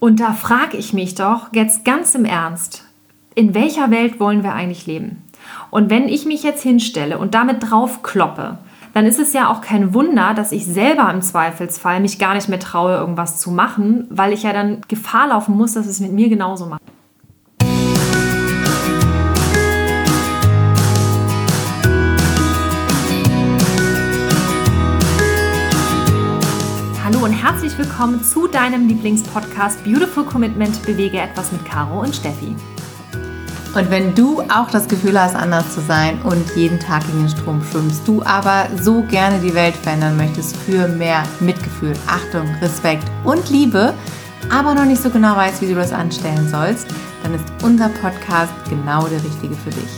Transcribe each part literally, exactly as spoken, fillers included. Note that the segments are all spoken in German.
Und da frage ich mich doch jetzt ganz im Ernst, in welcher Welt wollen wir eigentlich leben? Und wenn ich mich jetzt hinstelle und damit drauf kloppe, dann ist es ja auch kein Wunder, dass ich selber im Zweifelsfall mich gar nicht mehr traue, irgendwas zu machen, weil ich ja dann Gefahr laufen muss, dass es mit mir genauso macht. Hallo und herzlich willkommen zu deinem Lieblingspodcast Beautiful Commitment – Bewege etwas mit Caro und Steffi. Und wenn du auch das Gefühl hast, anders zu sein und jeden Tag gegen den Strom schwimmst, du aber so gerne die Welt verändern möchtest für mehr Mitgefühl, Achtung, Respekt und Liebe, aber noch nicht so genau weißt, wie du das anstellen sollst, dann ist unser Podcast genau der richtige für dich.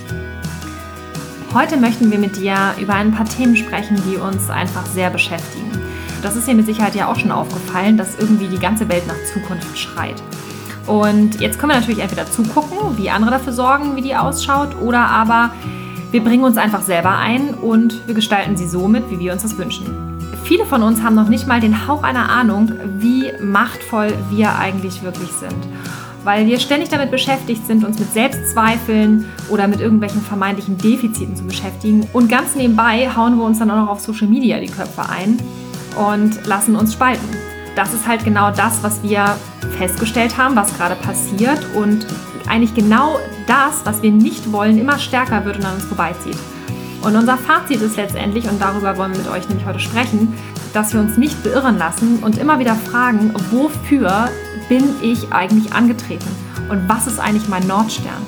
Heute möchten wir mit dir über ein paar Themen sprechen, die uns einfach sehr beschäftigen. Das ist dir mit Sicherheit ja auch schon aufgefallen, dass irgendwie die ganze Welt nach Zukunft schreit. Und jetzt können wir natürlich entweder zugucken, wie andere dafür sorgen, wie die ausschaut, oder aber wir bringen uns einfach selber ein und wir gestalten sie so mit, wie wir uns das wünschen. Viele von uns haben noch nicht mal den Hauch einer Ahnung, wie machtvoll wir eigentlich wirklich sind. Weil wir ständig damit beschäftigt sind, uns mit Selbstzweifeln oder mit irgendwelchen vermeintlichen Defiziten zu beschäftigen. Und ganz nebenbei hauen wir uns dann auch noch auf Social Media die Köpfe ein und lassen uns spalten. Das ist halt genau das, was wir festgestellt haben, was gerade passiert und eigentlich genau das, was wir nicht wollen, immer stärker wird und an uns vorbeizieht. Und unser Fazit ist letztendlich, und darüber wollen wir mit euch nämlich heute sprechen, dass wir uns nicht beirren lassen und immer wieder fragen, wofür bin ich eigentlich angetreten und was ist eigentlich mein Nordstern?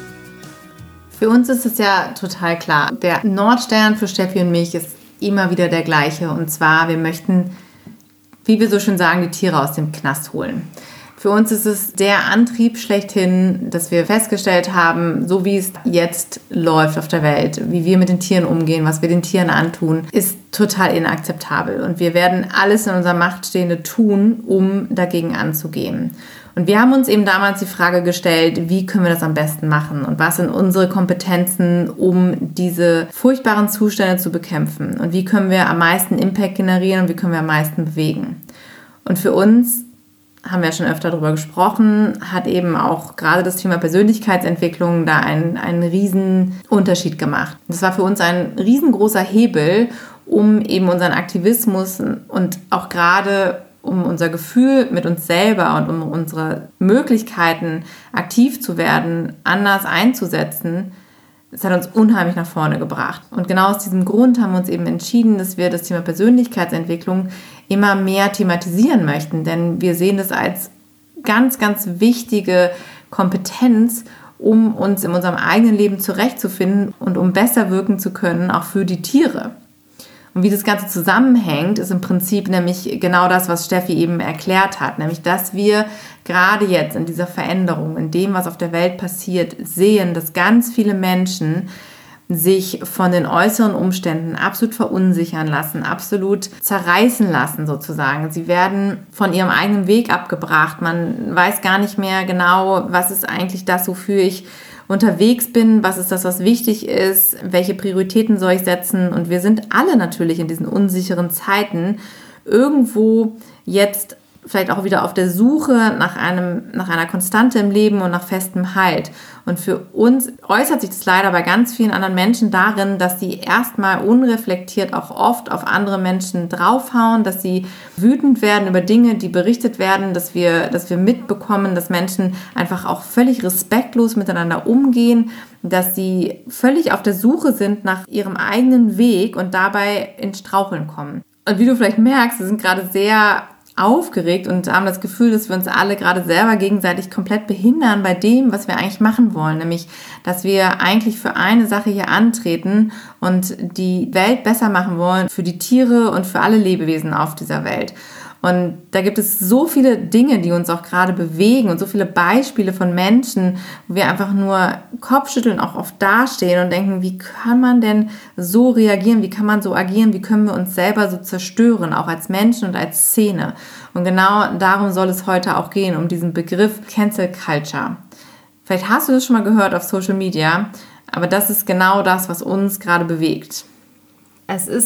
Für uns ist es ja total klar, der Nordstern für Steffi und mich ist immer wieder der gleiche, und zwar, wir möchten, wie wir so schön sagen, die Tiere aus dem Knast holen. Für uns ist es der Antrieb schlechthin, dass wir festgestellt haben, so wie es jetzt läuft auf der Welt, wie wir mit den Tieren umgehen, was wir den Tieren antun, ist total inakzeptabel. Und wir werden alles in unserer Macht Stehende tun, um dagegen anzugehen. Und wir haben uns eben damals die Frage gestellt, wie können wir das am besten machen und was sind unsere Kompetenzen, um diese furchtbaren Zustände zu bekämpfen und wie können wir am meisten Impact generieren und wie können wir am meisten bewegen. Und für uns, haben wir ja schon öfter darüber gesprochen, hat eben auch gerade das Thema Persönlichkeitsentwicklung da einen, einen riesen Unterschied gemacht. Das war für uns ein riesengroßer Hebel, um eben unseren Aktivismus und auch gerade um unser Gefühl mit uns selber und um unsere Möglichkeiten, aktiv zu werden, anders einzusetzen. Das hat uns unheimlich nach vorne gebracht. Und genau aus diesem Grund haben wir uns eben entschieden, dass wir das Thema Persönlichkeitsentwicklung immer mehr thematisieren möchten. Denn wir sehen das als ganz, ganz wichtige Kompetenz, um uns in unserem eigenen Leben zurechtzufinden und um besser wirken zu können, auch für die Tiere. Und wie das Ganze zusammenhängt, ist im Prinzip nämlich genau das, was Steffi eben erklärt hat. Nämlich, dass wir gerade jetzt in dieser Veränderung, in dem, was auf der Welt passiert, sehen, dass ganz viele Menschen sich von den äußeren Umständen absolut verunsichern lassen, absolut zerreißen lassen sozusagen. Sie werden von ihrem eigenen Weg abgebracht. Man weiß gar nicht mehr genau, was ist eigentlich das, wofür ich unterwegs bin, was ist das, was wichtig ist, welche Prioritäten soll ich setzen. Und wir sind alle natürlich in diesen unsicheren Zeiten irgendwo jetzt vielleicht auch wieder auf der Suche nach einem, nach einer Konstante im Leben und nach festem Halt. Und für uns äußert sich das leider bei ganz vielen anderen Menschen darin, dass sie erstmal unreflektiert auch oft auf andere Menschen draufhauen, dass sie wütend werden über Dinge, die berichtet werden, dass wir, dass wir mitbekommen, dass Menschen einfach auch völlig respektlos miteinander umgehen, dass sie völlig auf der Suche sind nach ihrem eigenen Weg und dabei ins Straucheln kommen. Und wie du vielleicht merkst, wir sind gerade sehr aufgeregt und haben das Gefühl, dass wir uns alle gerade selber gegenseitig komplett behindern bei dem, was wir eigentlich machen wollen. Nämlich, dass wir eigentlich für eine Sache hier antreten und die Welt besser machen wollen für die Tiere und für alle Lebewesen auf dieser Welt. Und da gibt es so viele Dinge, die uns auch gerade bewegen und so viele Beispiele von Menschen, wo wir einfach nur Kopfschütteln auch oft dastehen und denken, wie kann man denn so reagieren, wie kann man so agieren, wie können wir uns selber so zerstören, auch als Menschen und als Szene. Und genau darum soll es heute auch gehen, um diesen Begriff Cancel Culture. Vielleicht hast du das schon mal gehört auf Social Media, aber das ist genau das, was uns gerade bewegt. Es ist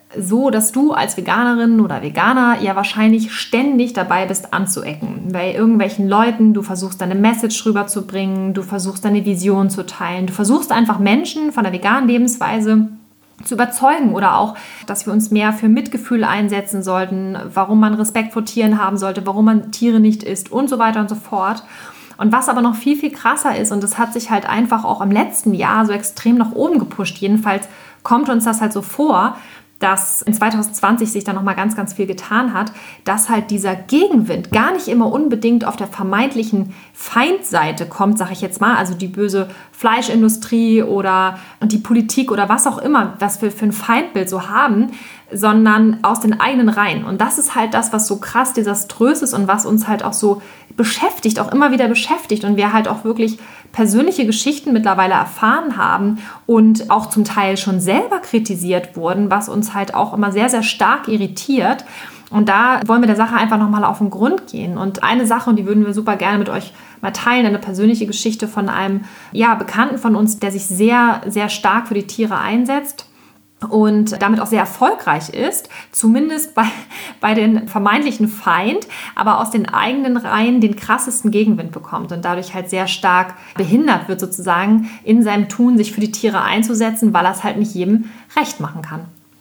so, dass du als Veganerin oder Veganer ja wahrscheinlich ständig dabei bist anzuecken. Bei irgendwelchen Leuten, du versuchst deine Message rüberzubringen, du versuchst deine Vision zu teilen, du versuchst einfach Menschen von der veganen Lebensweise zu überzeugen oder auch, dass wir uns mehr für Mitgefühl einsetzen sollten, warum man Respekt vor Tieren haben sollte, warum man Tiere nicht isst und so weiter und so fort. Und was aber noch viel, viel krasser ist, und das hat sich halt einfach auch im letzten Jahr so extrem nach oben gepusht, jedenfalls kommt uns das halt so vor, dass in zwanzig zwanzig sich da nochmal ganz, ganz viel getan hat, dass halt dieser Gegenwind gar nicht immer unbedingt auf der vermeintlichen Feindseite kommt, sage ich jetzt mal, also die böse Fleischindustrie oder die Politik oder was auch immer, was wir für ein Feindbild so haben, sondern aus den eigenen Reihen. Und das ist halt das, was so krass desaströs ist und was uns halt auch so beschäftigt, auch immer wieder beschäftigt und wir halt auch wirklich persönliche Geschichten mittlerweile erfahren haben und auch zum Teil schon selber kritisiert wurden, was uns halt auch immer sehr, sehr stark irritiert. Und da wollen wir der Sache einfach nochmal auf den Grund gehen. Und eine Sache, und die würden wir super gerne mit euch mal teilen, eine persönliche Geschichte von einem ja, Bekannten von uns, der sich sehr, sehr stark für die Tiere einsetzt und damit auch sehr erfolgreich ist, zumindest bei, bei den vermeintlichen Feind, aber aus den eigenen Reihen den krassesten Gegenwind bekommt und dadurch halt sehr stark behindert wird sozusagen in seinem Tun, sich für die Tiere einzusetzen, weil er es halt nicht jedem recht machen kann.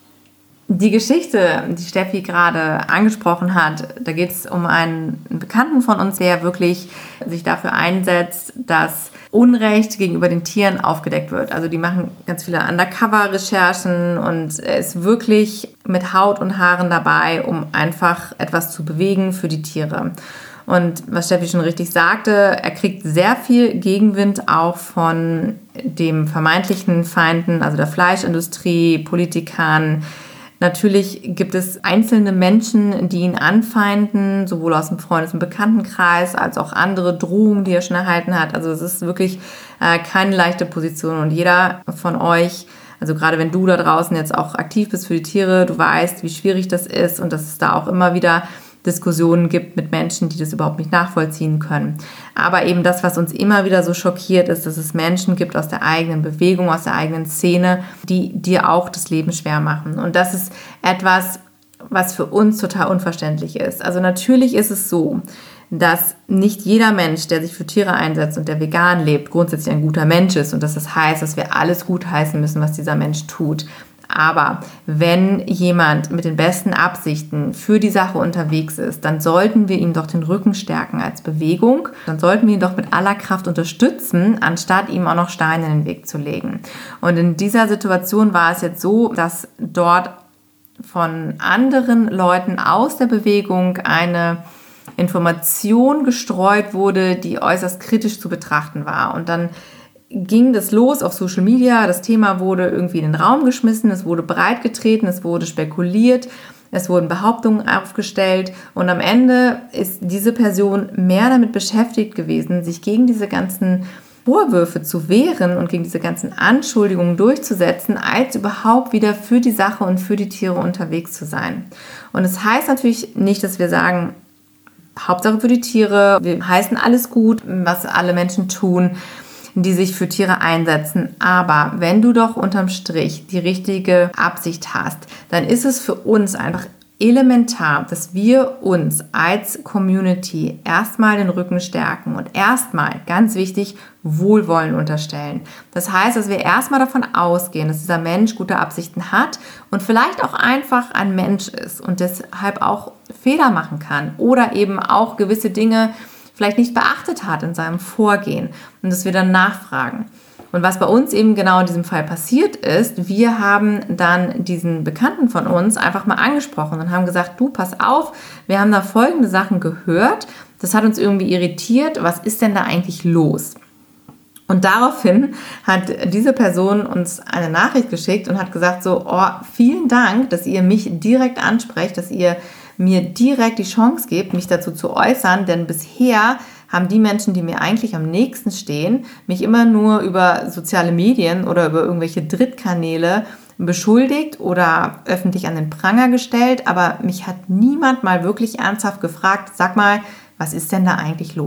Die Geschichte, die Steffi gerade angesprochen hat, da geht es um einen Bekannten von uns, der wirklich sich dafür einsetzt, dass Unrecht gegenüber den Tieren aufgedeckt wird. Also die machen ganz viele Undercover-Recherchen und er ist wirklich mit Haut und Haaren dabei, um einfach etwas zu bewegen für die Tiere. Und was Steffi schon richtig sagte, er kriegt sehr viel Gegenwind auch von dem vermeintlichen Feinden, also der Fleischindustrie, Politikern. Natürlich gibt es einzelne Menschen, die ihn anfeinden, sowohl aus dem Freundes- und Bekanntenkreis als auch andere Drohungen, die er schon erhalten hat. Also es ist wirklich äh, keine leichte Position und jeder von euch, also gerade wenn du da draußen jetzt auch aktiv bist für die Tiere, du weißt, wie schwierig das ist und dass es da auch immer wieder Diskussionen gibt mit Menschen, die das überhaupt nicht nachvollziehen können. Aber eben das, was uns immer wieder so schockiert, ist, dass es Menschen gibt aus der eigenen Bewegung, aus der eigenen Szene, die dir auch das Leben schwer machen. Und das ist etwas, was für uns total unverständlich ist. Also natürlich ist es so, dass nicht jeder Mensch, der sich für Tiere einsetzt und der vegan lebt, grundsätzlich ein guter Mensch ist und dass das heißt, dass wir alles gutheißen müssen, was dieser Mensch tut. Aber wenn jemand mit den besten Absichten für die Sache unterwegs ist, dann sollten wir ihm doch den Rücken stärken als Bewegung. Dann sollten wir ihn doch mit aller Kraft unterstützen, anstatt ihm auch noch Steine in den Weg zu legen. Und in dieser Situation war es jetzt so, dass dort von anderen Leuten aus der Bewegung eine Information gestreut wurde, die äußerst kritisch zu betrachten war. Und dann ging das los auf Social Media, das Thema wurde irgendwie in den Raum geschmissen, es wurde breitgetreten, es wurde spekuliert, es wurden Behauptungen aufgestellt und am Ende ist diese Person mehr damit beschäftigt gewesen, sich gegen diese ganzen Vorwürfe zu wehren und gegen diese ganzen Anschuldigungen durchzusetzen, als überhaupt wieder für die Sache und für die Tiere unterwegs zu sein. Und es heißt natürlich nicht, dass wir sagen, Hauptsache für die Tiere, wir heißen alles gut, was alle Menschen tun, die sich für Tiere einsetzen. Aber wenn du doch unterm Strich die richtige Absicht hast, dann ist es für uns einfach elementar, dass wir uns als Community erstmal den Rücken stärken und erstmal, ganz wichtig, Wohlwollen unterstellen. Das heißt, dass wir erstmal davon ausgehen, dass dieser Mensch gute Absichten hat und vielleicht auch einfach ein Mensch ist und deshalb auch Fehler machen kann oder eben auch gewisse Dinge vielleicht nicht beachtet hat in seinem Vorgehen und dass wir dann nachfragen. Und was bei uns eben genau in diesem Fall passiert ist, wir haben dann diesen Bekannten von uns einfach mal angesprochen und haben gesagt, du, pass auf, wir haben da folgende Sachen gehört, das hat uns irgendwie irritiert, was ist denn da eigentlich los? Und daraufhin hat diese Person uns eine Nachricht geschickt und hat gesagt so, oh, vielen Dank, dass ihr mich direkt ansprecht, dass ihr mir direkt die Chance gibt, mich dazu zu äußern, denn bisher haben die Menschen, die mir eigentlich am nächsten stehen, mich immer nur über soziale Medien oder über irgendwelche Drittkanäle beschuldigt oder öffentlich an den Pranger gestellt, aber mich hat niemand mal wirklich ernsthaft gefragt, sag mal, was ist denn da eigentlich los?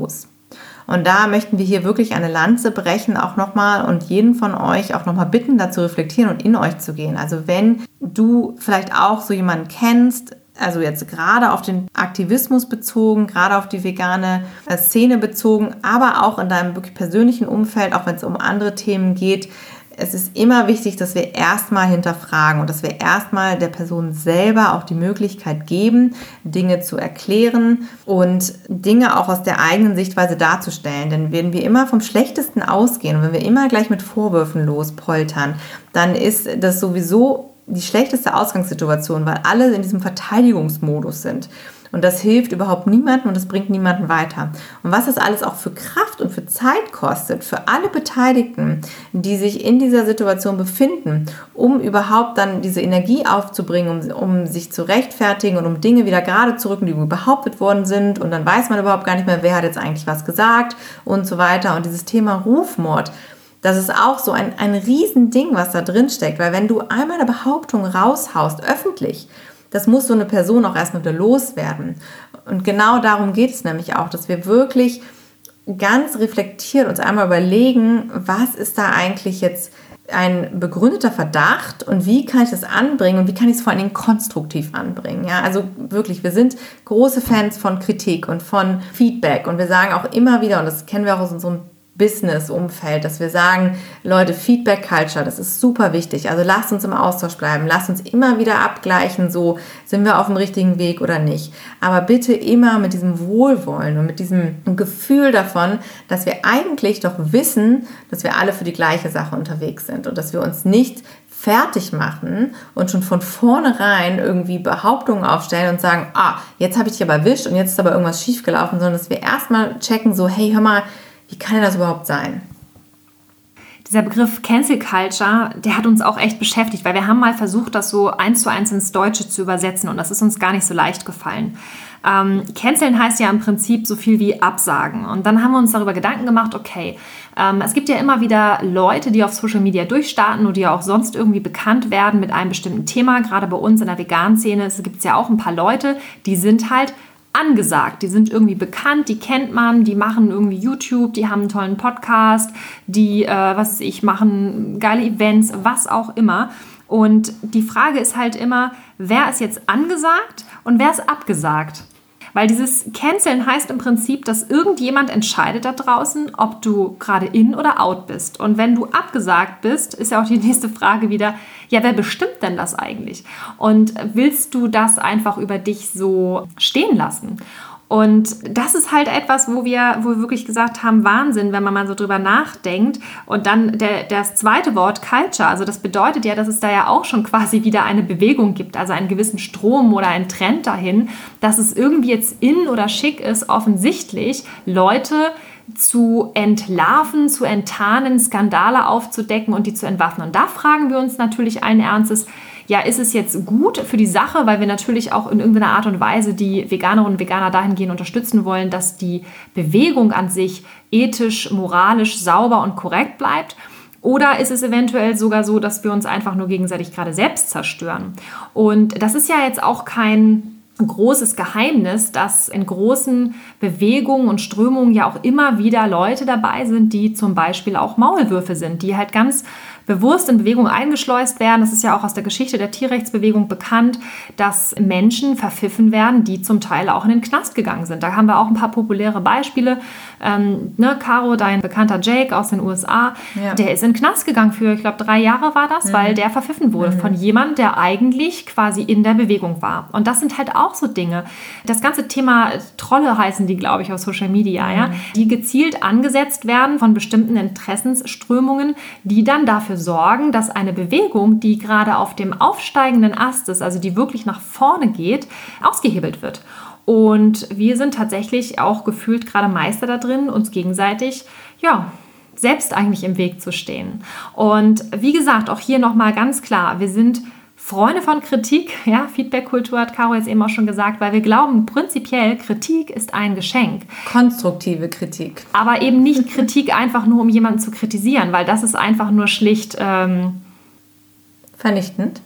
Und da möchten wir hier wirklich eine Lanze brechen, auch nochmal und jeden von euch auch nochmal bitten, dazu reflektieren und in euch zu gehen. Also wenn du vielleicht auch so jemanden kennst, also jetzt gerade auf den Aktivismus bezogen, gerade auf die vegane Szene bezogen, aber auch in deinem wirklich persönlichen Umfeld, auch wenn es um andere Themen geht, es ist immer wichtig, dass wir erstmal hinterfragen und dass wir erstmal der Person selber auch die Möglichkeit geben, Dinge zu erklären und Dinge auch aus der eigenen Sichtweise darzustellen. Denn wenn wir immer vom Schlechtesten ausgehen und wenn wir immer gleich mit Vorwürfen lospoltern, dann ist das sowieso die schlechteste Ausgangssituation, weil alle in diesem Verteidigungsmodus sind. Und das hilft überhaupt niemandem und das bringt niemanden weiter. Und was das alles auch für Kraft und für Zeit kostet, für alle Beteiligten, die sich in dieser Situation befinden, um überhaupt dann diese Energie aufzubringen, um, um sich zu rechtfertigen und um Dinge wieder gerade zu rücken, die behauptet worden sind. Und dann weiß man überhaupt gar nicht mehr, wer hat jetzt eigentlich was gesagt und so weiter. Und dieses Thema Rufmord, das ist auch so ein, ein Riesending, was da drin steckt. Weil wenn du einmal eine Behauptung raushaust, öffentlich, das muss so eine Person auch erstmal wieder loswerden. Und genau darum geht es nämlich auch, dass wir wirklich ganz reflektiert uns einmal überlegen, was ist da eigentlich jetzt ein begründeter Verdacht und wie kann ich das anbringen und wie kann ich es vor allen Dingen konstruktiv anbringen. Ja, also wirklich, wir sind große Fans von Kritik und von Feedback und wir sagen auch immer wieder, und das kennen wir auch aus unserem Business-Umfeld, dass wir sagen, Leute, Feedback-Culture, das ist super wichtig. Also lasst uns im Austausch bleiben, lasst uns immer wieder abgleichen, so sind wir auf dem richtigen Weg oder nicht. Aber bitte immer mit diesem Wohlwollen und mit diesem Gefühl davon, dass wir eigentlich doch wissen, dass wir alle für die gleiche Sache unterwegs sind und dass wir uns nicht fertig machen und schon von vornherein irgendwie Behauptungen aufstellen und sagen, ah, jetzt habe ich dich aber erwischt und jetzt ist aber irgendwas schiefgelaufen, sondern dass wir erstmal checken, so, hey, hör mal, wie kann denn das überhaupt sein? Dieser Begriff Cancel Culture, der hat uns auch echt beschäftigt, weil wir haben mal versucht, das so eins zu eins ins Deutsche zu übersetzen und das ist uns gar nicht so leicht gefallen. Ähm, Canceln heißt ja im Prinzip so viel wie absagen und dann haben wir uns darüber Gedanken gemacht, okay, ähm, es gibt ja immer wieder Leute, die auf Social Media durchstarten oder die auch sonst irgendwie bekannt werden mit einem bestimmten Thema, gerade bei uns in der veganen Szene gibt es ja auch ein paar Leute, die sind halt angesagt, die sind irgendwie bekannt, die kennt man, die machen irgendwie YouTube, die haben einen tollen Podcast, die, äh, was weiß ich, machen geile Events, was auch immer. Und die Frage ist halt immer, wer ist jetzt angesagt und wer ist abgesagt? Weil dieses Canceln heißt im Prinzip, dass irgendjemand entscheidet da draußen, ob du gerade in oder out bist. Und wenn du abgesagt bist, ist ja auch die nächste Frage wieder, ja, wer bestimmt denn das eigentlich? Und willst du das einfach über dich so stehen lassen? Und das ist halt etwas, wo wir, wo wir wirklich gesagt haben, Wahnsinn, wenn man mal so drüber nachdenkt. Und dann der, das zweite Wort, Culture, also das bedeutet ja, dass es da ja auch schon quasi wieder eine Bewegung gibt, also einen gewissen Strom oder einen Trend dahin, dass es irgendwie jetzt in oder schick ist, offensichtlich Leute zu entlarven, zu enttarnen, Skandale aufzudecken und die zu entwaffnen. Und da fragen wir uns natürlich allen Ernstes, ja, ist es jetzt gut für die Sache, weil wir natürlich auch in irgendeiner Art und Weise die Veganerinnen und Veganer dahingehend unterstützen wollen, dass die Bewegung an sich ethisch, moralisch, sauber und korrekt bleibt? Oder ist es eventuell sogar so, dass wir uns einfach nur gegenseitig gerade selbst zerstören? Und das ist ja jetzt auch kein großes Geheimnis, dass in großen Bewegungen und Strömungen ja auch immer wieder Leute dabei sind, die zum Beispiel auch Maulwürfe sind, die halt ganz bewusst in Bewegung eingeschleust werden. Das ist ja auch aus der Geschichte der Tierrechtsbewegung bekannt, dass Menschen verpfiffen werden, die zum Teil auch in den Knast gegangen sind. Da haben wir auch ein paar populäre Beispiele. Ähm, ne, Caro, dein bekannter Jake aus den U S A, ja. Der ist in den Knast gegangen für, ich glaube, drei Jahre war das, mhm. weil der verpfiffen wurde mhm. von jemandem, der eigentlich quasi in der Bewegung war. Und das sind halt auch so Dinge. Das ganze Thema Trolle heißen die, glaube ich, auf Social Media, mhm. ja, die gezielt angesetzt werden von bestimmten Interessensströmungen, die dann dafür sorgen, dass eine Bewegung, die gerade auf dem aufsteigenden Ast ist, also die wirklich nach vorne geht, ausgehebelt wird. Und wir sind tatsächlich auch gefühlt gerade Meister da drin, uns gegenseitig, ja, selbst eigentlich im Weg zu stehen. Und wie gesagt, auch hier nochmal ganz klar, wir sind Freunde von Kritik, ja, Feedback-Kultur hat Caro jetzt eben auch schon gesagt, weil wir glauben, prinzipiell Kritik ist ein Geschenk. Konstruktive Kritik. Aber eben nicht Kritik einfach nur, um jemanden zu kritisieren, weil das ist einfach nur schlicht ähm, vernichtend.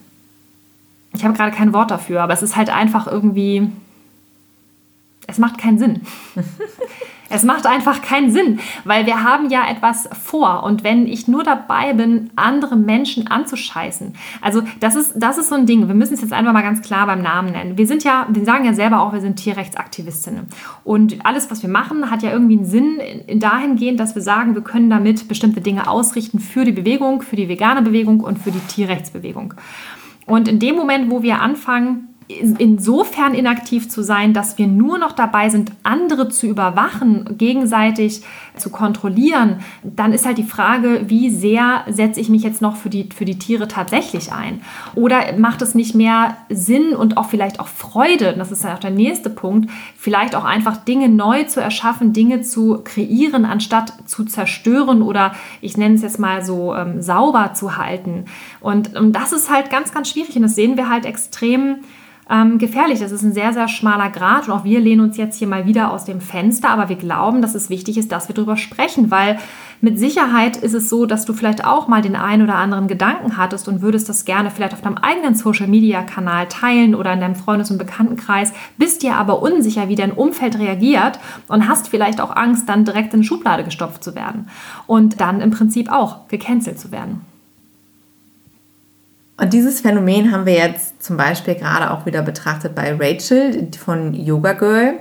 Ich habe gerade kein Wort dafür, aber es ist halt einfach irgendwie, es macht keinen Sinn. Es macht einfach keinen Sinn, weil wir haben ja etwas vor. Und wenn ich nur dabei bin, andere Menschen anzuscheißen, also das ist, das ist so ein Ding. Wir müssen es jetzt einfach mal ganz klar beim Namen nennen. Wir sind ja, wir sagen ja selber auch, wir sind Tierrechtsaktivistinnen. Und alles, was wir machen, hat ja irgendwie einen Sinn dahingehend, dass wir sagen, wir können damit bestimmte Dinge ausrichten für die Bewegung, für die vegane Bewegung und für die Tierrechtsbewegung. Und in dem Moment, wo wir anfangen, insofern inaktiv zu sein, dass wir nur noch dabei sind, andere zu überwachen, gegenseitig zu kontrollieren, dann ist halt die Frage, wie sehr setze ich mich jetzt noch für die, für die Tiere tatsächlich ein? Oder macht es nicht mehr Sinn und auch vielleicht auch Freude, das ist ja auch der nächste Punkt, vielleicht auch einfach Dinge neu zu erschaffen, Dinge zu kreieren, anstatt zu zerstören oder ich nenne es jetzt mal so ähm, sauber zu halten. Und ähm, das ist halt ganz, ganz schwierig und das sehen wir halt extrem Ähm, gefährlich. Das ist ein sehr, sehr schmaler Grat und auch wir lehnen uns jetzt hier mal wieder aus dem Fenster, aber wir glauben, dass es wichtig ist, dass wir darüber sprechen, weil mit Sicherheit ist es so, dass du vielleicht auch mal den einen oder anderen Gedanken hattest und würdest das gerne vielleicht auf deinem eigenen Social-Media-Kanal teilen oder in deinem Freundes- und Bekanntenkreis, bist dir aber unsicher, wie dein Umfeld reagiert und hast vielleicht auch Angst, dann direkt in eine Schublade gestopft zu werden und dann im Prinzip auch gecancelt zu werden. Und dieses Phänomen haben wir jetzt zum Beispiel gerade auch wieder betrachtet bei Rachel von Yoga Girl.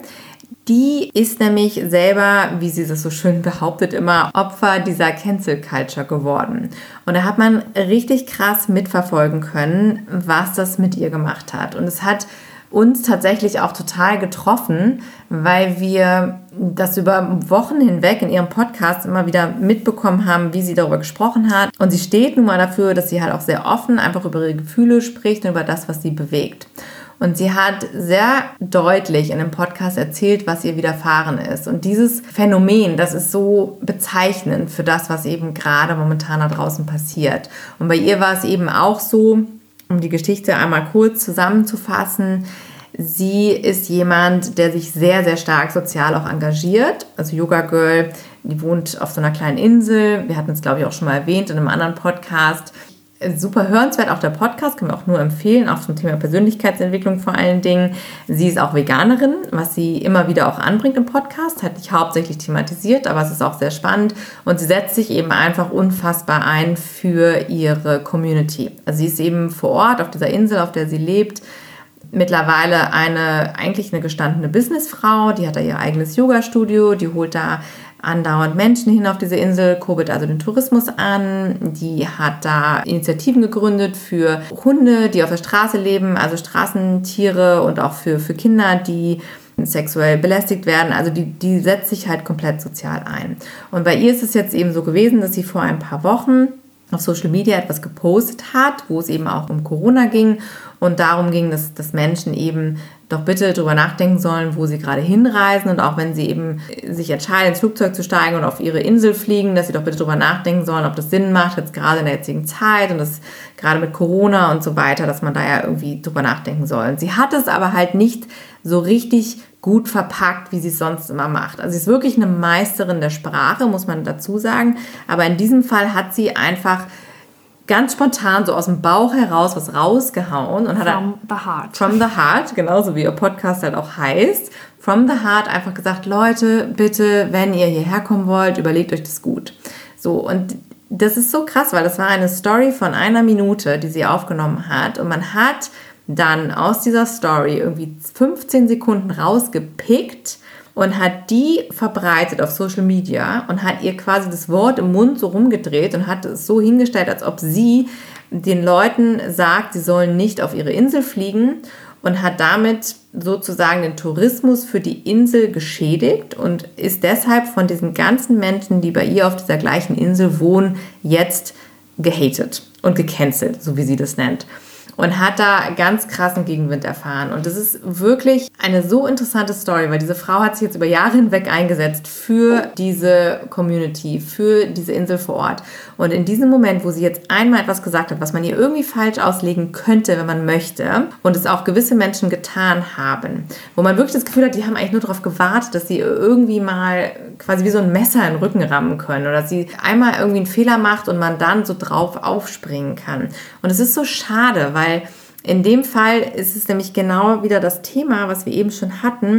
Die ist nämlich selber, wie sie das so schön behauptet, immer Opfer dieser Cancel Culture geworden. Und da hat man richtig krass mitverfolgen können, was das mit ihr gemacht hat. Und es hat uns tatsächlich auch total getroffen, weil wir das über Wochen hinweg in ihrem Podcast immer wieder mitbekommen haben, wie sie darüber gesprochen hat. Und sie steht nun mal dafür, dass sie halt auch sehr offen einfach über ihre Gefühle spricht und über das, was sie bewegt. Und sie hat sehr deutlich in dem Podcast erzählt, was ihr widerfahren ist. Und dieses Phänomen, das ist so bezeichnend für das, was eben gerade momentan da draußen passiert. Und bei ihr war es eben auch so, um die Geschichte einmal kurz zusammenzufassen, sie ist jemand, der sich sehr, sehr stark sozial auch engagiert. Also Yoga Girl, die wohnt auf so einer kleinen Insel. Wir hatten es, glaube ich, auch schon mal erwähnt in einem anderen Podcast. Super hörenswert, auch der Podcast, können wir auch nur empfehlen, auch zum Thema Persönlichkeitsentwicklung vor allen Dingen. Sie ist auch Veganerin, was sie immer wieder auch anbringt im Podcast, hat nicht hauptsächlich thematisiert, aber es ist auch sehr spannend und sie setzt sich eben einfach unfassbar ein für ihre Community. Also sie ist eben vor Ort auf dieser Insel, auf der sie lebt, mittlerweile eine, eigentlich eine gestandene Businessfrau, die hat da ihr eigenes Yoga-Studio, die holt da andauernd Menschen hin auf diese Insel, kurbelt also den Tourismus an. Die hat da Initiativen gegründet für Hunde, die auf der Straße leben, also Straßentiere und auch für, für Kinder, die sexuell belästigt werden. Also die, die setzt sich halt komplett sozial ein. Und bei ihr ist es jetzt eben so gewesen, dass sie vor ein paar Wochen auf Social Media etwas gepostet hat, wo es eben auch um Corona ging und darum ging, dass, dass Menschen eben doch bitte darüber nachdenken sollen, wo sie gerade hinreisen und auch wenn sie eben sich entscheiden, ins Flugzeug zu steigen und auf ihre Insel fliegen, dass sie doch bitte darüber nachdenken sollen, ob das Sinn macht, jetzt gerade in der jetzigen Zeit und das gerade mit Corona und so weiter, dass man da ja irgendwie drüber nachdenken soll. Und sie hat es aber halt nicht so richtig gut verpackt, wie sie es sonst immer macht. Also sie ist wirklich eine Meisterin der Sprache, muss man dazu sagen, aber in diesem Fall hat sie einfach ganz spontan so aus dem Bauch heraus was rausgehauen. Und hat From the Heart. From the Heart, genauso wie ihr Podcast halt auch heißt. From the Heart einfach gesagt, Leute, bitte, wenn ihr hierher kommen wollt, überlegt euch das gut. So, und das ist so krass, weil das war eine Story von einer Minute, die sie aufgenommen hat. Und man hat dann aus dieser Story irgendwie fünfzehn Sekunden rausgepickt und hat die verbreitet auf Social Media und hat ihr quasi das Wort im Mund so rumgedreht und hat es so hingestellt, als ob sie den Leuten sagt, sie sollen nicht auf ihre Insel fliegen und hat damit sozusagen den Tourismus für die Insel geschädigt und ist deshalb von diesen ganzen Menschen, die bei ihr auf dieser gleichen Insel wohnen, jetzt gehatet und gecancelt, so wie sie das nennt. Und hat da ganz krassen Gegenwind erfahren. Und das ist wirklich eine so interessante Story, weil diese Frau hat sich jetzt über Jahre hinweg eingesetzt für diese Community, für diese Insel vor Ort. Und in diesem Moment, wo sie jetzt einmal etwas gesagt hat, was man ihr irgendwie falsch auslegen könnte, wenn man möchte, und es auch gewisse Menschen getan haben, wo man wirklich das Gefühl hat, die haben eigentlich nur darauf gewartet, dass sie irgendwie mal quasi wie so ein Messer in den Rücken rammen können oder dass sie einmal irgendwie einen Fehler macht und man dann so drauf aufspringen kann. Und es ist so schade, weil in dem Fall ist es nämlich genau wieder das Thema, was wir eben schon hatten.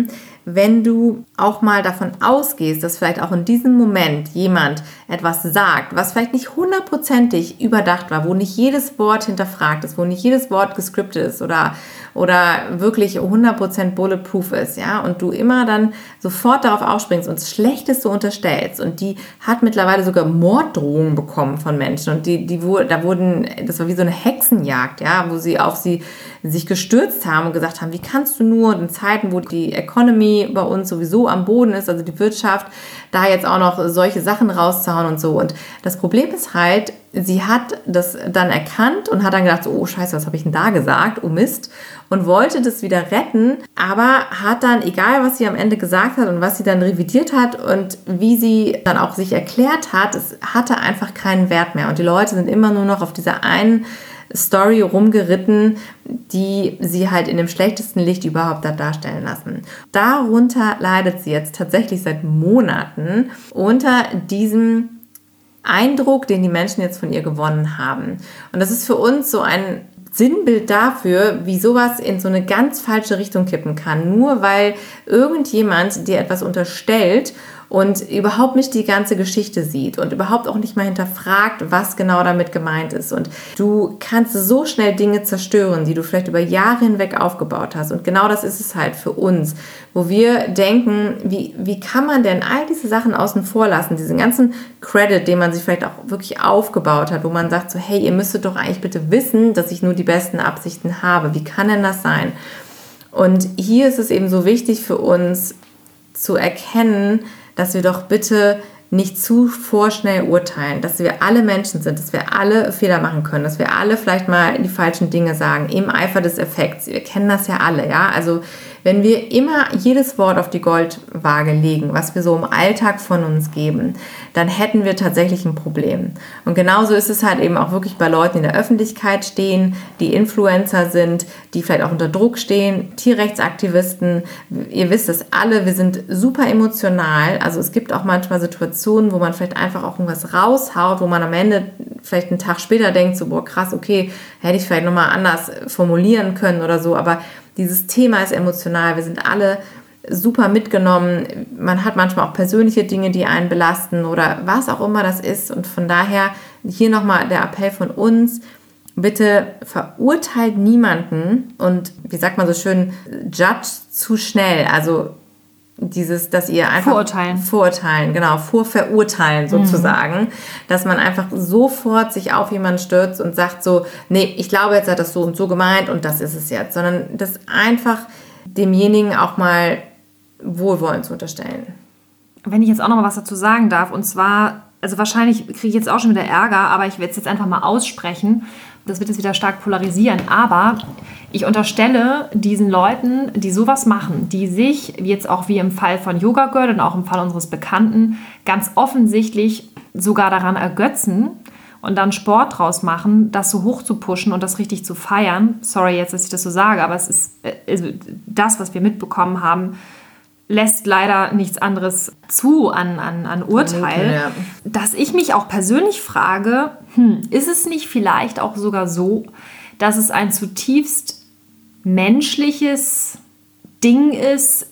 wenn du auch mal davon ausgehst, dass vielleicht auch in diesem Moment jemand etwas sagt, was vielleicht nicht hundertprozentig überdacht war, wo nicht jedes Wort hinterfragt ist, wo nicht jedes Wort gescriptet ist oder, oder wirklich hundert Prozent bulletproof ist, ja, und du immer dann sofort darauf aufspringst und das Schlechteste unterstellst, und die hat mittlerweile sogar Morddrohungen bekommen von Menschen, und die, die da wurden, das war wie so eine Hexenjagd, ja, wo sie auf sie sich gestürzt haben und gesagt haben, wie kannst du nur in Zeiten, wo die Economy bei uns sowieso am Boden ist, also die Wirtschaft, da jetzt auch noch solche Sachen rauszuhauen und so. Und das Problem ist halt, sie hat das dann erkannt und hat dann gedacht, so, oh scheiße, was habe ich denn da gesagt? Oh Mist. Und wollte das wieder retten, aber hat dann, egal was sie am Ende gesagt hat und was sie dann revidiert hat und wie sie dann auch sich erklärt hat, es hatte einfach keinen Wert mehr. Und die Leute sind immer nur noch auf dieser einen Story rumgeritten, die sie halt in dem schlechtesten Licht überhaupt hat darstellen lassen. Darunter leidet sie jetzt tatsächlich seit Monaten unter diesem Eindruck, den die Menschen jetzt von ihr gewonnen haben. Und das ist für uns so ein Sinnbild dafür, wie sowas in so eine ganz falsche Richtung kippen kann. Nur weil irgendjemand dir etwas unterstellt und überhaupt nicht die ganze Geschichte sieht und überhaupt auch nicht mal hinterfragt, was genau damit gemeint ist. Und du kannst so schnell Dinge zerstören, die du vielleicht über Jahre hinweg aufgebaut hast. Und genau das ist es halt für uns, wo wir denken, wie, wie kann man denn all diese Sachen außen vor lassen, diesen ganzen Credit, den man sich vielleicht auch wirklich aufgebaut hat, wo man sagt so, hey, ihr müsstet doch eigentlich bitte wissen, dass ich nur die besten Absichten habe. Wie kann denn das sein? Und hier ist es eben so wichtig für uns zu erkennen, dass wir doch bitte nicht zu vorschnell urteilen, dass wir alle Menschen sind, dass wir alle Fehler machen können, dass wir alle vielleicht mal die falschen Dinge sagen, im Eifer des Effekts. Wir kennen das ja alle, ja. Also wenn wir immer jedes Wort auf die Goldwaage legen, was wir so im Alltag von uns geben, dann hätten wir tatsächlich ein Problem. Und genauso ist es halt eben auch wirklich bei Leuten, die in der Öffentlichkeit stehen, die Influencer sind, die vielleicht auch unter Druck stehen, Tierrechtsaktivisten. Ihr wisst es alle, wir sind super emotional. Also es gibt auch manchmal Situationen, wo man vielleicht einfach auch irgendwas raushaut, wo man am Ende vielleicht einen Tag später denkt, so boah krass, okay, hätte ich vielleicht nochmal anders formulieren können oder so, aber dieses Thema ist emotional, wir sind alle super mitgenommen, man hat manchmal auch persönliche Dinge, die einen belasten oder was auch immer das ist, und von daher hier nochmal der Appell von uns, bitte verurteilt niemanden und wie sagt man so schön, judge zu schnell, also dieses, dass ihr einfach Vorurteilen, Vorurteilen, genau, vorverurteilen sozusagen, mhm. dass man einfach sofort sich auf jemanden stürzt und sagt so, nee, ich glaube, jetzt hat das so und so gemeint und das ist es jetzt, sondern das einfach demjenigen auch mal Wohlwollen zu unterstellen. Wenn ich jetzt auch noch mal was dazu sagen darf, und zwar, also wahrscheinlich kriege ich jetzt auch schon wieder Ärger, aber ich werde es jetzt einfach mal aussprechen. Das wird jetzt wieder stark polarisieren, aber ich unterstelle diesen Leuten, die sowas machen, die sich, jetzt auch wie im Fall von Yoga Girl und auch im Fall unseres Bekannten, ganz offensichtlich sogar daran ergötzen und dann Sport draus machen, das so hoch zu pushen und das richtig zu feiern. Sorry jetzt, dass ich das so sage, aber es ist also das, was wir mitbekommen haben, lässt leider nichts anderes zu an, an, an Urteil, ja. Dass ich mich auch persönlich frage, hm, ist es nicht vielleicht auch sogar so, dass es ein zutiefst menschliches Ding ist,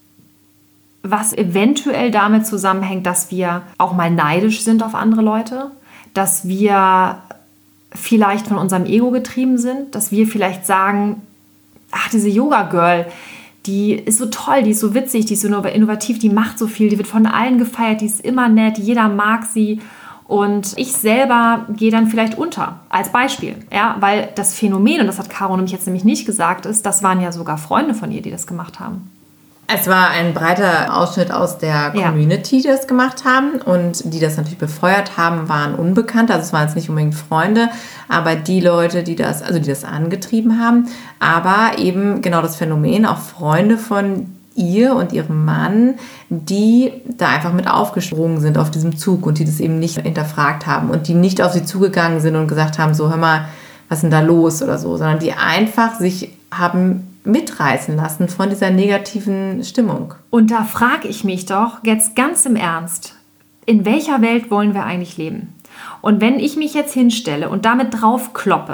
was eventuell damit zusammenhängt, dass wir auch mal neidisch sind auf andere Leute, dass wir vielleicht von unserem Ego getrieben sind, dass wir vielleicht sagen, ach, diese Yoga-Girl, die ist so toll, die ist so witzig, die ist so innovativ, die macht so viel, die wird von allen gefeiert, die ist immer nett, jeder mag sie. Und ich selber gehe dann vielleicht unter, als Beispiel. Ja, weil das Phänomen, und das hat Caro nämlich jetzt nämlich nicht gesagt, ist, das waren ja sogar Freunde von ihr, die das gemacht haben. Es war ein breiter Ausschnitt aus der Community, die das gemacht haben, und die das natürlich befeuert haben, waren unbekannt. Also es waren jetzt nicht unbedingt Freunde, aber die Leute, die das, also die das angetrieben haben, aber eben genau das Phänomen, auch Freunde von ihr und ihrem Mann, die da einfach mit aufgesprungen sind auf diesem Zug und die das eben nicht hinterfragt haben und die nicht auf sie zugegangen sind und gesagt haben, so hör mal, was ist denn da los oder so, sondern die einfach sich haben mitreißen lassen von dieser negativen Stimmung. Und da frage ich mich doch jetzt ganz im Ernst, in welcher Welt wollen wir eigentlich leben? Und wenn ich mich jetzt hinstelle und damit drauf kloppe,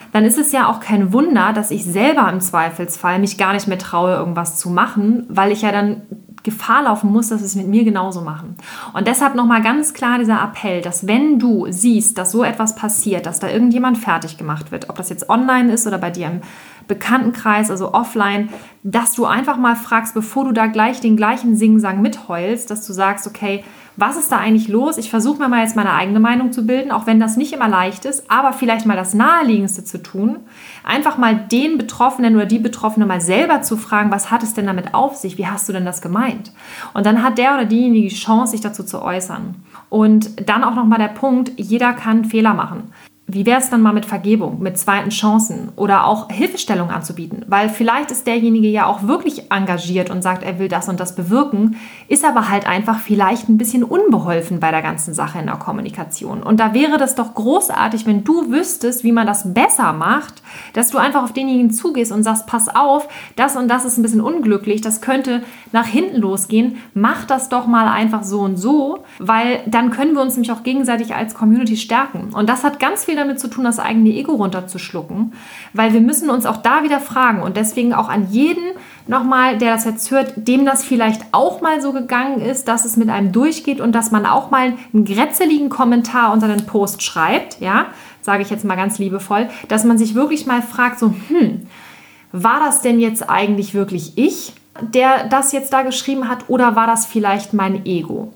dann ist es ja auch kein Wunder, dass ich selber im Zweifelsfall mich gar nicht mehr traue, irgendwas zu machen, weil ich ja dann Gefahr laufen muss, dass es mit mir genauso machen. Und deshalb nochmal ganz klar dieser Appell, dass wenn du siehst, dass so etwas passiert, dass da irgendjemand fertig gemacht wird, ob das jetzt online ist oder bei dir im Bekanntenkreis, also offline, dass du einfach mal fragst, bevor du da gleich den gleichen Singsang mitheulst, dass du sagst, okay, was ist da eigentlich los? Ich versuche mir mal jetzt meine eigene Meinung zu bilden, auch wenn das nicht immer leicht ist, aber vielleicht mal das Naheliegendste zu tun, einfach mal den Betroffenen oder die Betroffene mal selber zu fragen, was hat es denn damit auf sich? Wie hast du denn das gemeint? Und dann hat der oder diejenige die Chance, sich dazu zu äußern. Und dann auch nochmal der Punkt, jeder kann Fehler machen. Wie wäre es dann mal mit Vergebung, mit zweiten Chancen oder auch Hilfestellung anzubieten? Weil vielleicht ist derjenige ja auch wirklich engagiert und sagt, er will das und das bewirken, ist aber halt einfach vielleicht ein bisschen unbeholfen bei der ganzen Sache in der Kommunikation. Und da wäre das doch großartig, wenn du wüsstest, wie man das besser macht, dass du einfach auf denjenigen zugehst und sagst, pass auf, das und das ist ein bisschen unglücklich, das könnte nach hinten losgehen, mach das doch mal einfach so und so, weil dann können wir uns nämlich auch gegenseitig als Community stärken. Und das hat ganz viel damit zu tun, das eigene Ego runterzuschlucken, weil wir müssen uns auch da wieder fragen und deswegen auch an jeden nochmal, der das jetzt hört, dem das vielleicht auch mal so gegangen ist, dass es mit einem durchgeht und dass man auch mal einen grätzeligen Kommentar unter den Post schreibt, ja, sage ich jetzt mal ganz liebevoll, dass man sich wirklich mal fragt, so, hm, war das denn jetzt eigentlich wirklich ich, der das jetzt da geschrieben hat, oder war das vielleicht mein Ego?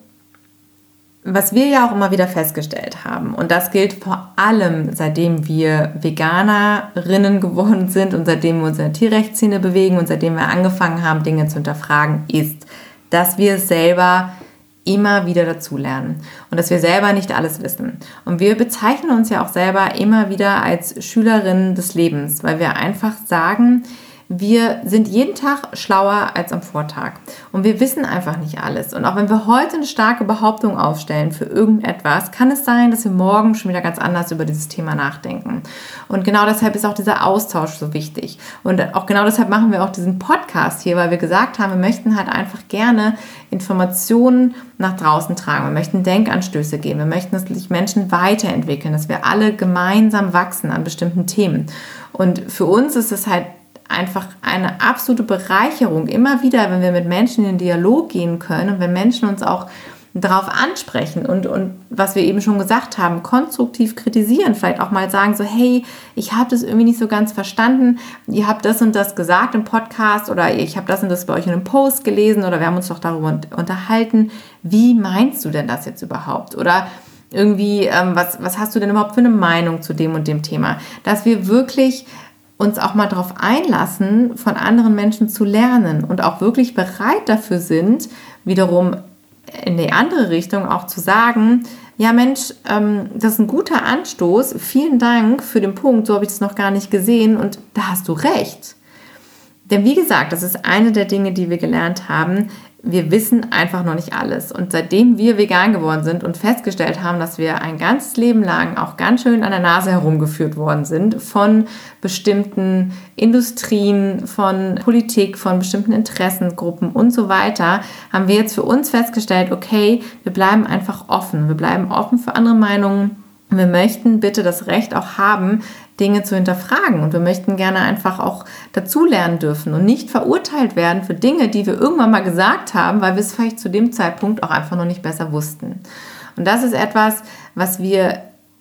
Was wir ja auch immer wieder festgestellt haben, und das gilt vor allem, seitdem wir Veganerinnen geworden sind und seitdem wir uns in der Tierrechtsszene bewegen und seitdem wir angefangen haben, Dinge zu hinterfragen, ist, dass wir selber immer wieder dazulernen und dass wir selber nicht alles wissen. Und wir bezeichnen uns ja auch selber immer wieder als Schülerinnen des Lebens, weil wir einfach sagen, wir sind jeden Tag schlauer als am Vortag und wir wissen einfach nicht alles. Und auch wenn wir heute eine starke Behauptung aufstellen für irgendetwas, kann es sein, dass wir morgen schon wieder ganz anders über dieses Thema nachdenken. Und genau deshalb ist auch dieser Austausch so wichtig. Und auch genau deshalb machen wir auch diesen Podcast hier, weil wir gesagt haben, wir möchten halt einfach gerne Informationen nach draußen tragen. Wir möchten Denkanstöße geben. Wir möchten, dass sich Menschen weiterentwickeln, dass wir alle gemeinsam wachsen an bestimmten Themen. Und für uns ist es halt einfach eine absolute Bereicherung, immer wieder, wenn wir mit Menschen in den Dialog gehen können und wenn Menschen uns auch darauf ansprechen und, und was wir eben schon gesagt haben, konstruktiv kritisieren, vielleicht auch mal sagen so, hey, ich habe das irgendwie nicht so ganz verstanden, ihr habt das und das gesagt im Podcast oder ich habe das und das bei euch in einem Post gelesen oder wir haben uns doch darüber unterhalten, wie meinst du denn das jetzt überhaupt? Oder irgendwie, ähm, was, was hast du denn überhaupt für eine Meinung zu dem und dem Thema? Dass wir wirklich uns auch mal darauf einlassen, von anderen Menschen zu lernen und auch wirklich bereit dafür sind, wiederum in die andere Richtung auch zu sagen, ja Mensch, ähm, das ist ein guter Anstoß, vielen Dank für den Punkt, so habe ich das noch gar nicht gesehen und da hast du recht. Denn wie gesagt, das ist eine der Dinge, die wir gelernt haben, wir wissen einfach noch nicht alles. Und seitdem wir vegan geworden sind und festgestellt haben, dass wir ein ganzes Leben lang auch ganz schön an der Nase herumgeführt worden sind von bestimmten Industrien, von Politik, von bestimmten Interessengruppen und so weiter, haben wir jetzt für uns festgestellt, okay, wir bleiben einfach offen. Wir bleiben offen für andere Meinungen. Wir möchten bitte das Recht auch haben, Dinge zu hinterfragen und wir möchten gerne einfach auch dazulernen dürfen und nicht verurteilt werden für Dinge, die wir irgendwann mal gesagt haben, weil wir es vielleicht zu dem Zeitpunkt auch einfach noch nicht besser wussten. Und das ist etwas, was wir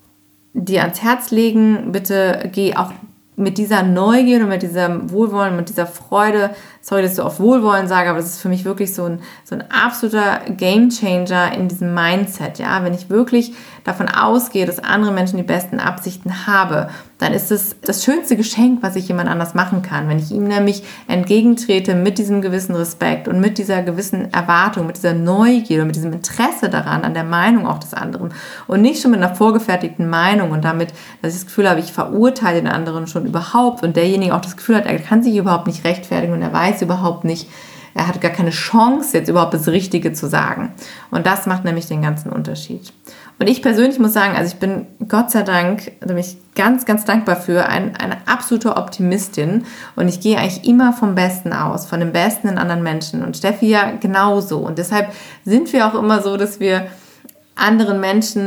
dir ans Herz legen. Bitte geh auch mit dieser Neugier und mit diesem Wohlwollen, mit dieser Freude, sorry, dass ich so oft Wohlwollen sage, aber das ist für mich wirklich so ein, so ein absoluter Gamechanger in diesem Mindset, ja, wenn ich wirklich davon ausgehe, dass andere Menschen die besten Absichten haben, dann ist es das schönste Geschenk, was ich jemand anders machen kann, wenn ich ihm nämlich entgegentrete mit diesem gewissen Respekt und mit dieser gewissen Erwartung, mit dieser Neugier und mit diesem Interesse daran, an der Meinung auch des anderen und nicht schon mit einer vorgefertigten Meinung und damit, dass ich das Gefühl habe, ich verurteile den anderen schon überhaupt und derjenige auch das Gefühl hat, er kann sich überhaupt nicht rechtfertigen und er weiß überhaupt nicht, er hat gar keine Chance, jetzt überhaupt das Richtige zu sagen. Und das macht nämlich den ganzen Unterschied. Und ich persönlich muss sagen, also ich bin Gott sei Dank, da bin ich ganz, ganz dankbar für, ein, eine absolute Optimistin und ich gehe eigentlich immer vom Besten aus, von dem Besten in anderen Menschen und Steffi ja genauso. Und deshalb sind wir auch immer so, dass wir anderen Menschen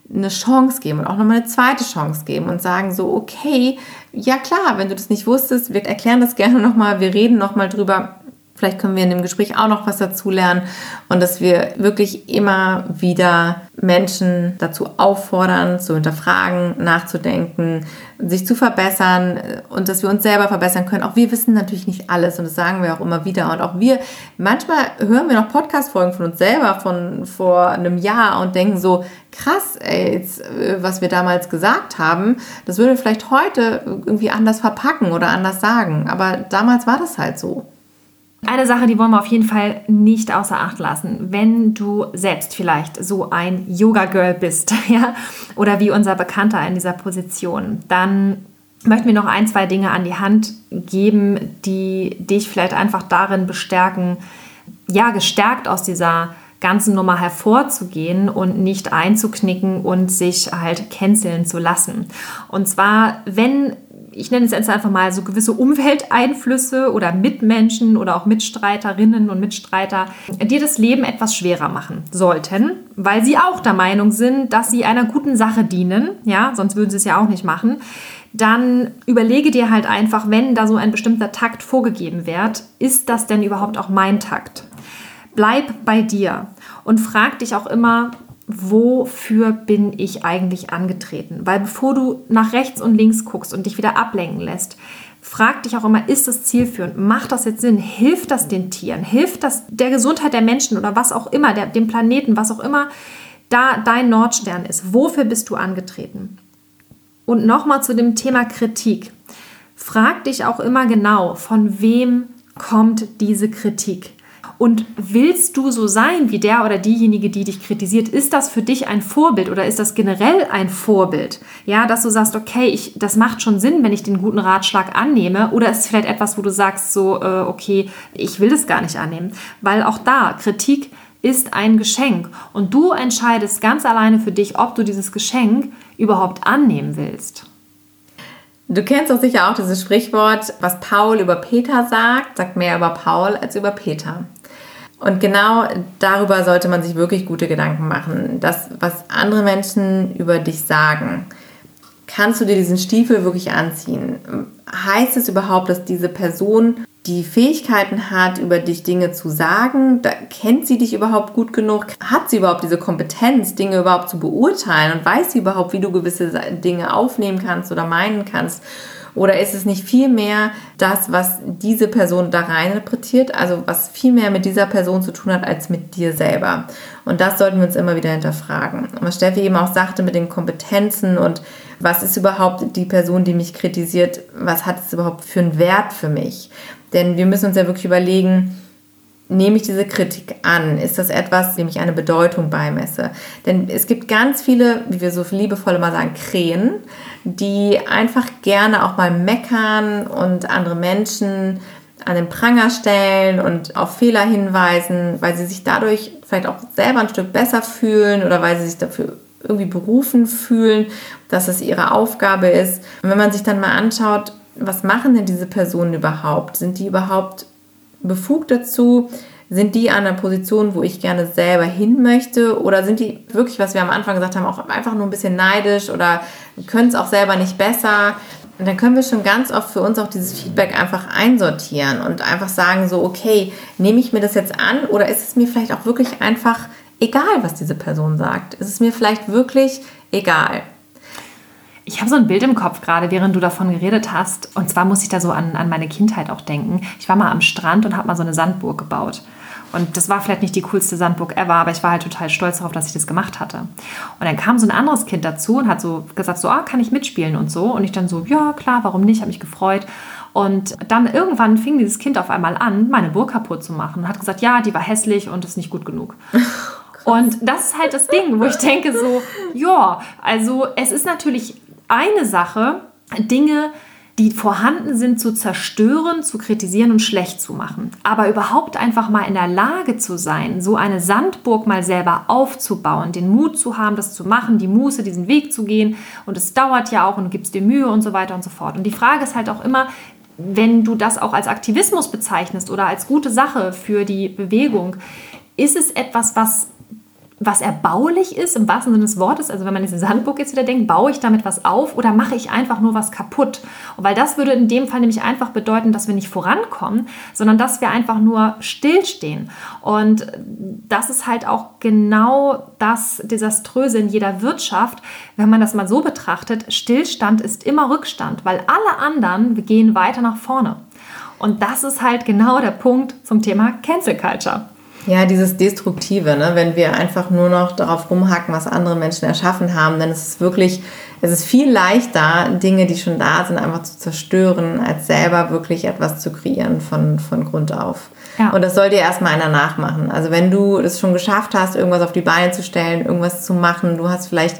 eine Chance geben und auch nochmal eine zweite Chance geben und sagen so, okay, ja klar, wenn du das nicht wusstest, wir erklären das gerne nochmal, wir reden nochmal drüber. Vielleicht können wir in dem Gespräch auch noch was dazu lernen und dass wir wirklich immer wieder Menschen dazu auffordern, zu hinterfragen, nachzudenken, sich zu verbessern und dass wir uns selber verbessern können. Auch wir wissen natürlich nicht alles und das sagen wir auch immer wieder. Und auch wir, manchmal hören wir noch Podcast-Folgen von uns selber von vor einem Jahr und denken so, krass, ey, jetzt, was wir damals gesagt haben, das würde vielleicht heute irgendwie anders verpacken oder anders sagen. Aber damals war das halt so. Eine Sache, die wollen wir auf jeden Fall nicht außer Acht lassen. Wenn du selbst vielleicht so ein Yoga-Girl bist, ja, oder wie unser Bekannter in dieser Position, dann möchten wir noch ein, zwei Dinge an die Hand geben, die dich vielleicht einfach darin bestärken, ja, gestärkt aus dieser ganzen Nummer hervorzugehen und nicht einzuknicken und sich halt canceln zu lassen. Und zwar, wenn ich nenne es jetzt einfach mal so gewisse Umwelteinflüsse oder Mitmenschen oder auch Mitstreiterinnen und Mitstreiter, dir das Leben etwas schwerer machen sollten, weil sie auch der Meinung sind, dass sie einer guten Sache dienen, ja, sonst würden sie es ja auch nicht machen, dann überlege dir halt einfach, wenn da so ein bestimmter Takt vorgegeben wird, ist das denn überhaupt auch mein Takt? Bleib bei dir und frag dich auch immer, wofür bin ich eigentlich angetreten? Weil bevor du nach rechts und links guckst und dich wieder ablenken lässt, frag dich auch immer, ist das zielführend? Macht das jetzt Sinn? Hilft das den Tieren? Hilft das der Gesundheit der Menschen oder was auch immer, der, dem Planeten, was auch immer da dein Nordstern ist? Wofür bist du angetreten? Und nochmal zu dem Thema Kritik. Frag dich auch immer genau, von wem kommt diese Kritik? Und willst du so sein wie der oder diejenige, die dich kritisiert? Ist das für dich ein Vorbild oder ist das generell ein Vorbild? Ja, dass du sagst, okay, ich, das macht schon Sinn, wenn ich den guten Ratschlag annehme. Oder ist es vielleicht etwas, wo du sagst, so, äh, okay, ich will das gar nicht annehmen. Weil auch da, Kritik ist ein Geschenk. Und du entscheidest ganz alleine für dich, ob du dieses Geschenk überhaupt annehmen willst. Du kennst doch sicher auch dieses Sprichwort, was Paul über Peter sagt, sagt mehr über Paul als über Peter. Und genau darüber sollte man sich wirklich gute Gedanken machen. Das, was andere Menschen über dich sagen, kannst du dir diesen Stiefel wirklich anziehen? Heißt es überhaupt, dass diese Person die Fähigkeiten hat, über dich Dinge zu sagen? Da, kennt sie dich überhaupt gut genug? Hat sie überhaupt diese Kompetenz, Dinge überhaupt zu beurteilen? Und weiß sie überhaupt, wie du gewisse Dinge aufnehmen kannst oder meinen kannst? Oder ist es nicht viel mehr das, was diese Person da rein interpretiert, also was viel mehr mit dieser Person zu tun hat, als mit dir selber? Und das sollten wir uns immer wieder hinterfragen. Und was Steffi eben auch sagte mit den Kompetenzen und was ist überhaupt die Person, die mich kritisiert, was hat es überhaupt für einen Wert für mich? Denn wir müssen uns ja wirklich überlegen, nehme ich diese Kritik an? Ist das etwas, dem ich eine Bedeutung beimesse? Denn es gibt ganz viele, wie wir so liebevoll immer sagen, Krähen, die einfach gerne auch mal meckern und andere Menschen an den Pranger stellen und auf Fehler hinweisen, weil sie sich dadurch vielleicht auch selber ein Stück besser fühlen oder weil sie sich dafür irgendwie berufen fühlen, dass es ihre Aufgabe ist. Und wenn man sich dann mal anschaut, was machen denn diese Personen überhaupt? Sind die überhaupt befugt dazu? Sind die an einer Position, wo ich gerne selber hin möchte? Oder sind die wirklich, was wir am Anfang gesagt haben, auch einfach nur ein bisschen neidisch oder können es auch selber nicht besser? Und dann können wir schon ganz oft für uns auch dieses Feedback einfach einsortieren und einfach sagen so, okay, nehme ich mir das jetzt an oder ist es mir vielleicht auch wirklich einfach egal, was diese Person sagt? Ist es mir vielleicht wirklich egal? Ich habe so ein Bild im Kopf gerade, während du davon geredet hast. Und zwar muss ich da so an, an meine Kindheit auch denken. Ich war mal am Strand und habe mal so eine Sandburg gebaut. Und das war vielleicht nicht die coolste Sandburg ever, aber ich war halt total stolz darauf, dass ich das gemacht hatte. Und dann kam so ein anderes Kind dazu und hat so gesagt, so, ah, kann ich mitspielen und so. Und ich dann so, ja, klar, warum nicht, habe mich gefreut. Und dann irgendwann fing dieses Kind auf einmal an, meine Burg kaputt zu machen. Und hat gesagt, ja, die war hässlich und ist nicht gut genug. Und das ist halt das Ding, wo ich denke so, ja, also es ist natürlich eine Sache, Dinge, die vorhanden sind, zu zerstören, zu kritisieren und schlecht zu machen. Aber überhaupt einfach mal in der Lage zu sein, so eine Sandburg mal selber aufzubauen, den Mut zu haben, das zu machen, die Muße, diesen Weg zu gehen. Und es dauert ja auch und du gibst dir Mühe und so weiter und so fort. Und die Frage ist halt auch immer, wenn du das auch als Aktivismus bezeichnest oder als gute Sache für die Bewegung, ist es etwas, was was erbaulich ist, im wahrsten Sinne des Wortes, also wenn man dieses Handbuch jetzt wieder denkt, baue ich damit was auf oder mache ich einfach nur was kaputt? Und weil das würde in dem Fall nämlich einfach bedeuten, dass wir nicht vorankommen, sondern dass wir einfach nur stillstehen. Und das ist halt auch genau das Desaströse in jeder Wirtschaft, wenn man das mal so betrachtet. Stillstand ist immer Rückstand, weil alle anderen gehen weiter nach vorne. Und das ist halt genau der Punkt zum Thema Cancel Culture. Ja, dieses Destruktive, ne? Wenn wir einfach nur noch darauf rumhacken, was andere Menschen erschaffen haben, dann ist es wirklich, es ist viel leichter, Dinge, die schon da sind, einfach zu zerstören, als selber wirklich etwas zu kreieren von, von Grund auf. Ja. Und das soll dir erstmal einer nachmachen. Also wenn du es schon geschafft hast, irgendwas auf die Beine zu stellen, irgendwas zu machen, du hast vielleicht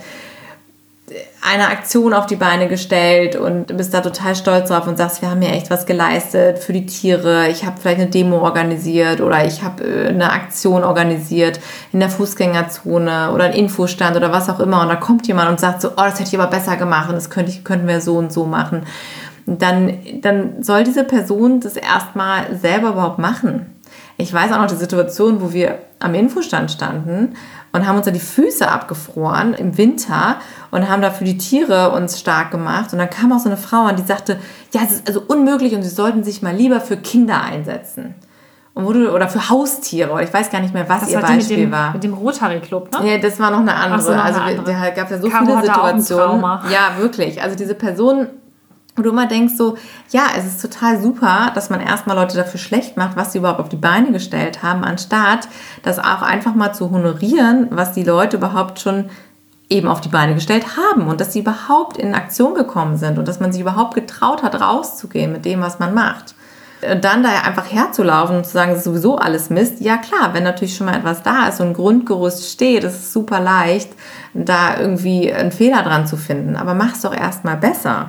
eine Aktion auf die Beine gestellt und bist da total stolz drauf und sagst, wir haben hier echt was geleistet für die Tiere. Ich habe vielleicht eine Demo organisiert oder ich habe eine Aktion organisiert in der Fußgängerzone oder einen Infostand oder was auch immer. Und da kommt jemand und sagt so, oh, das hätte ich aber besser gemacht und das könnte ich, könnten wir so und so machen. Und dann, dann soll diese Person das erstmal selber überhaupt machen. Ich weiß auch noch die Situation, wo wir am Infostand standen und haben uns da die Füße abgefroren im Winter und haben da für die Tiere uns stark gemacht. Und dann kam auch so eine Frau an, die sagte, ja, es ist also unmöglich und sie sollten sich mal lieber für Kinder einsetzen. Und wo du, oder für Haustiere, oder ich weiß gar nicht mehr, was das ihr Beispiel mit dem, war. mit dem Rotary-Club, ne? Ja, das war noch eine andere. So, noch eine also andere. Da gab es ja so Caro viele hatte Situationen. auch ein Ja, wirklich. Also diese Person, wo du immer denkst so, ja, es ist total super, dass man erstmal Leute dafür schlecht macht, was sie überhaupt auf die Beine gestellt haben, anstatt das auch einfach mal zu honorieren, was die Leute überhaupt schon eben auf die Beine gestellt haben und dass sie überhaupt in Aktion gekommen sind und dass man sich überhaupt getraut hat, rauszugehen mit dem, was man macht. Und dann da einfach herzulaufen und zu sagen, das ist sowieso alles Mist. Ja klar, wenn natürlich schon mal etwas da ist, so ein Grundgerüst steht, ist es super leicht, da irgendwie einen Fehler dran zu finden. Aber mach es doch erstmal besser.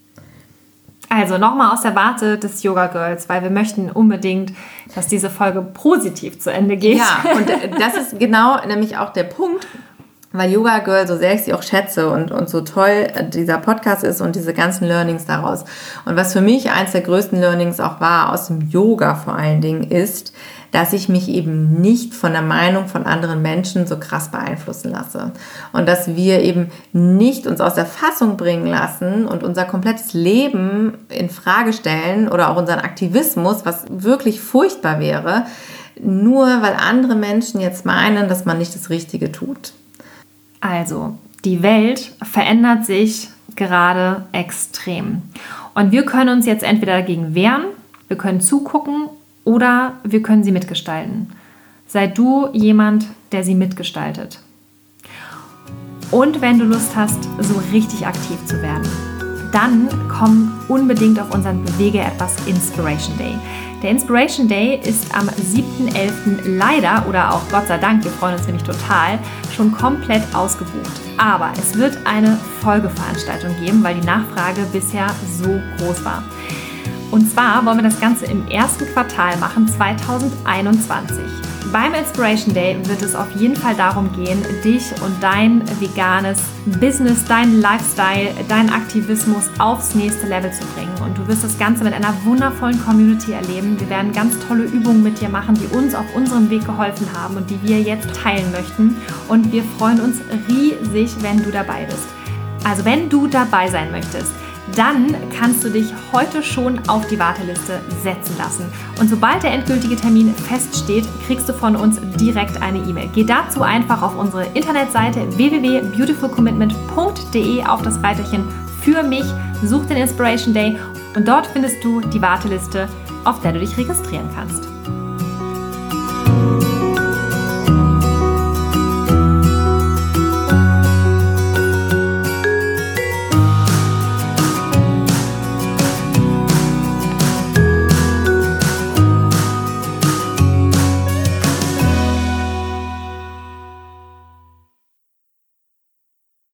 Also nochmal aus der Warte des Yoga Girls, weil wir möchten unbedingt, dass diese Folge positiv zu Ende geht. Ja, und das ist genau nämlich auch der Punkt, weil Yoga Girl, so sehr ich sie auch schätze und, und so toll dieser Podcast ist und diese ganzen Learnings daraus. Und was für mich eins der größten Learnings auch war, aus dem Yoga vor allen Dingen, ist, dass ich mich eben nicht von der Meinung von anderen Menschen so krass beeinflussen lasse. Und dass wir eben nicht uns aus der Fassung bringen lassen und unser komplettes Leben in Frage stellen oder auch unseren Aktivismus, was wirklich furchtbar wäre, nur weil andere Menschen jetzt meinen, dass man nicht das Richtige tut. Also, die Welt verändert sich gerade extrem. Und wir können uns jetzt entweder dagegen wehren, wir können zugucken oder wir können sie mitgestalten. Sei du jemand, der sie mitgestaltet. Und wenn du Lust hast, so richtig aktiv zu werden, dann komm unbedingt auf unseren Bewege etwas Inspiration Day. Der Inspiration Day ist am siebten elften leider, oder auch Gott sei Dank, wir freuen uns nämlich total, schon komplett ausgebucht. Aber es wird eine Folgeveranstaltung geben, weil die Nachfrage bisher so groß war. Und zwar wollen wir das Ganze im ersten Quartal machen, zwanzig einundzwanzig. Beim Inspiration Day wird es auf jeden Fall darum gehen, dich und dein veganes Business, dein Lifestyle, dein Aktivismus aufs nächste Level zu bringen. Und du wirst das Ganze mit einer wundervollen Community erleben. Wir werden ganz tolle Übungen mit dir machen, die uns auf unserem Weg geholfen haben und die wir jetzt teilen möchten. Und wir freuen uns riesig, wenn du dabei bist. Also wenn du dabei sein möchtest, dann kannst du dich heute schon auf die Warteliste setzen lassen. Und sobald der endgültige Termin feststeht, kriegst du von uns direkt eine E-Mail. Geh dazu einfach auf unsere Internetseite w w w punkt beautiful commitment punkt d e auf das Reiterchen für mich, such den Inspiration Day und dort findest du die Warteliste, auf der du dich registrieren kannst.